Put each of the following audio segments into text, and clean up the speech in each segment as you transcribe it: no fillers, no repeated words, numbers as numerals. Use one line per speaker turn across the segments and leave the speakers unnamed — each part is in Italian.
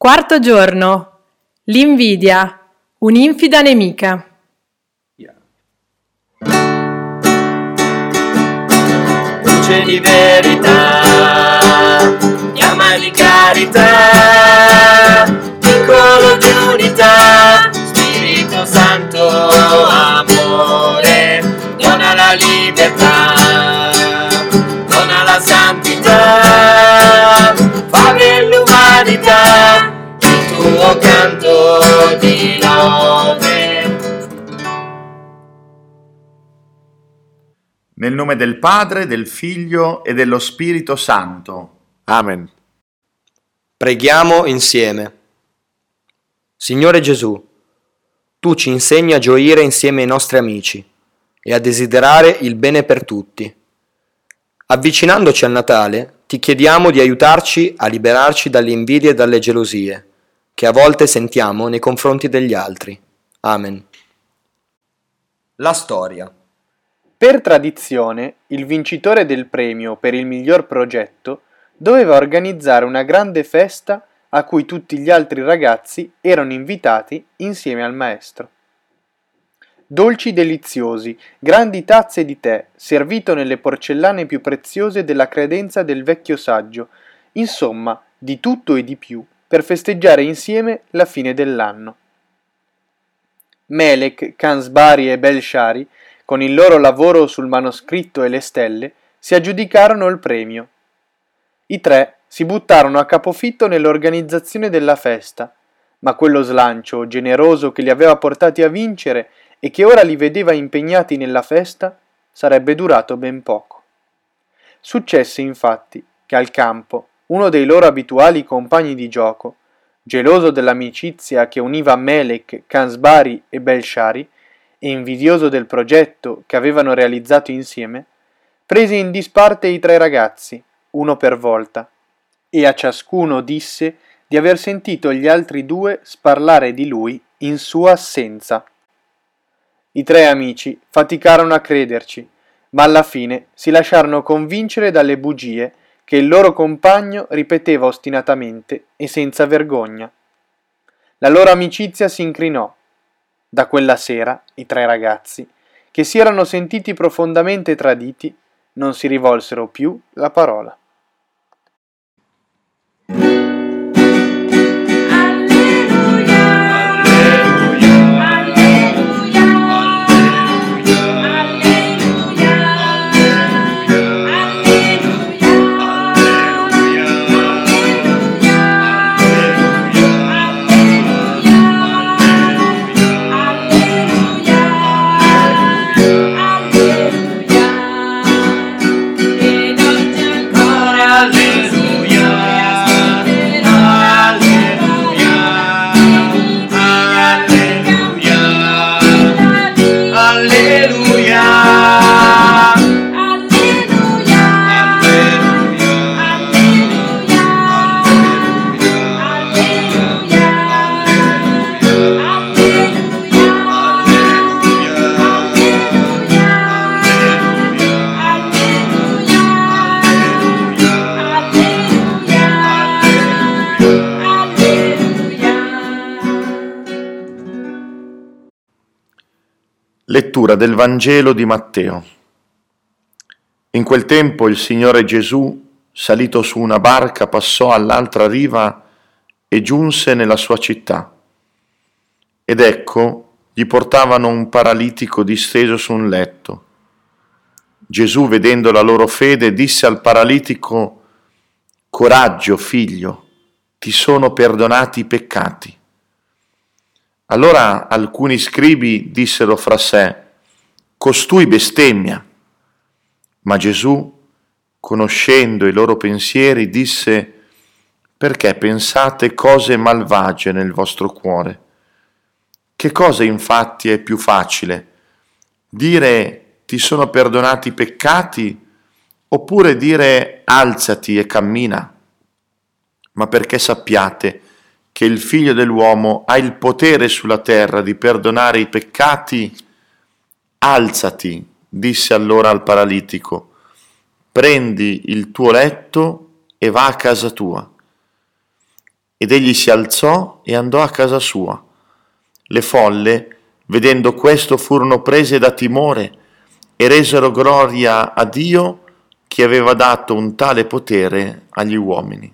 Quarto giorno. L'invidia, un'infida nemica.
Luce di verità, chiama di carità, piccolo di unità, Spirito Santo, amore, dona la libertà, dona la santità, fa dell'umanità il tuo canto di lode.
Nel nome del Padre, del Figlio e dello Spirito Santo.
Amen. Preghiamo insieme. Signore Gesù, Tu ci insegni a gioire insieme ai nostri amici e a desiderare il bene per tutti. Avvicinandoci al Natale, Ti chiediamo di aiutarci a liberarci dalle invidie e dalle gelosie, che a volte sentiamo nei confronti degli altri. Amen. La storia.
Per tradizione, il vincitore del premio per il miglior progetto doveva organizzare una grande festa a cui tutti gli altri ragazzi erano invitati insieme al maestro. Dolci deliziosi, grandi tazze di tè, servito nelle porcellane più preziose della credenza del vecchio saggio, insomma, di tutto e di più per festeggiare insieme la fine dell'anno. Melek, Cansbari e Belshari, con il loro lavoro sul manoscritto e le stelle, si aggiudicarono il premio. I tre si buttarono a capofitto nell'organizzazione della festa, ma quello slancio generoso che li aveva portati a vincere e che ora li vedeva impegnati nella festa sarebbe durato ben poco. Successe infatti che al campo uno dei loro abituali compagni di gioco, geloso dell'amicizia che univa Melek, Cansbari e Belshari, e invidioso del progetto che avevano realizzato insieme, prese in disparte i tre ragazzi, uno per volta, e a ciascuno disse di aver sentito gli altri due sparlare di lui in sua assenza. I tre amici faticarono a crederci, ma alla fine si lasciarono convincere dalle bugie che il loro compagno ripeteva ostinatamente e senza vergogna. La loro amicizia si incrinò. Da quella sera i tre ragazzi, che si erano sentiti profondamente traditi, non si rivolsero più la parola.
Lettura del Vangelo di Matteo. In quel tempo il Signore Gesù, salito su una barca, passò all'altra riva e giunse nella sua città. Ed ecco, gli portavano un paralitico disteso su un letto. Gesù, vedendo la loro fede, disse al paralitico: «Coraggio, figlio, ti sono perdonati i peccati». Allora alcuni scribi dissero fra sé: «Costui bestemmia». Ma Gesù, conoscendo i loro pensieri, disse: «Perché pensate cose malvagie nel vostro cuore? Che cosa infatti è più facile? Dire ti sono perdonati i peccati, oppure dire alzati e cammina? Ma perché sappiate che il Figlio dell'uomo ha il potere sulla terra di perdonare i peccati, alzati, disse allora al paralitico, prendi il tuo letto e va a casa tua. ed egli si alzò e andò a casa sua. Le folle, vedendo questo, furono prese da timore e resero gloria a Dio che aveva dato un tale potere agli uomini.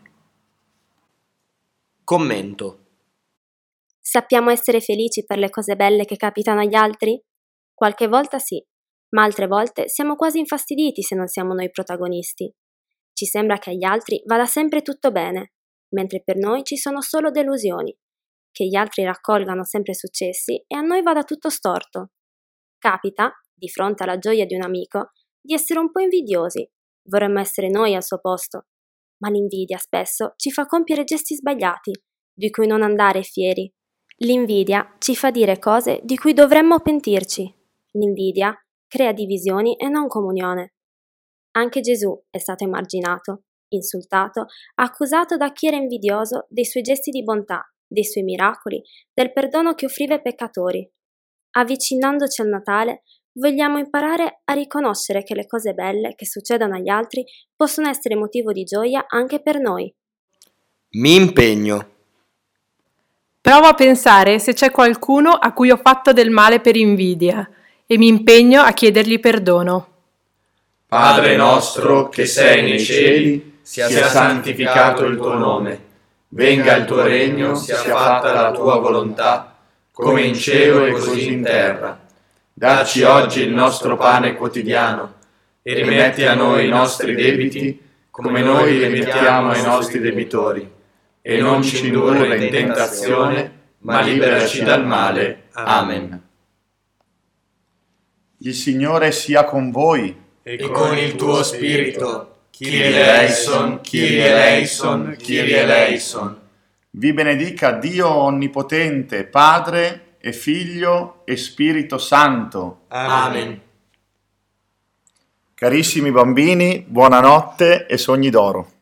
Commento.
Sappiamo essere felici per le cose belle che capitano agli altri? Qualche volta sì, ma altre volte siamo quasi infastiditi se non siamo noi protagonisti. Ci sembra che agli altri vada sempre tutto bene, mentre per noi ci sono solo delusioni, che gli altri raccolgano sempre successi e a noi vada tutto storto. Capita, di fronte alla gioia di un amico, di essere un po' invidiosi, vorremmo essere noi al suo posto, ma l'invidia spesso ci fa compiere gesti sbagliati, di cui non andare fieri. L'invidia ci fa dire cose di cui dovremmo pentirci. L'invidia crea divisioni e non comunione. Anche Gesù è stato emarginato, insultato, accusato da chi era invidioso dei suoi gesti di bontà, dei suoi miracoli, del perdono che offriva ai peccatori. Avvicinandoci al Natale, vogliamo imparare a riconoscere che le cose belle che succedono agli altri possono essere motivo di gioia anche per noi.
Mi impegno.
Provo a pensare se c'è qualcuno a cui ho fatto del male per invidia e mi impegno a chiedergli perdono.
Padre nostro che sei nei cieli, sia santificato il tuo nome. Venga il tuo regno, sia fatta la tua volontà, come in cielo e così in terra. Dacci oggi il nostro pane quotidiano e rimetti a noi i nostri debiti, come noi rimettiamo ai nostri debitori. E non ci indurre in tentazione, ma liberaci dal male. Amen.
Il Signore sia con voi.
E con il tuo spirito, Kyrie eleison, Kyrie eleison, Kyrie eleison.
Vi benedica Dio Onnipotente, Padre e Figlio e Spirito Santo.
Amen.
Carissimi bambini, buonanotte e sogni d'oro.